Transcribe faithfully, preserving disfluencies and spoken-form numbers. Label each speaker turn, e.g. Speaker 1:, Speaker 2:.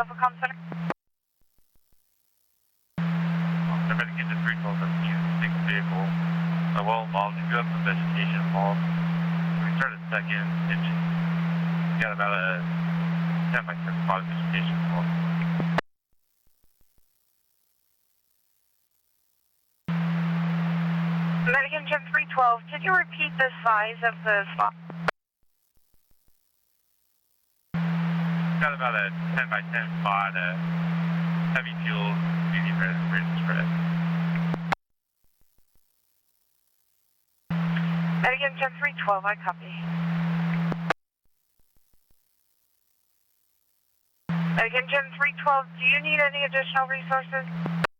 Speaker 1: Alpha Com Center.
Speaker 2: They're heading into three twelve seventeen, six vehicle. Uh, well involved, we do have some vegetation involved. We started second, it just got about a ten by ten spot of vegetation involved.
Speaker 1: American Gym three twelve, could you repeat the size of the spot?
Speaker 2: Got about a ten by ten spot, uh, heavy fuel, medium red, red spread.
Speaker 1: American Gym three twelve, I copy. American Gym three twelve, do you need any additional resources?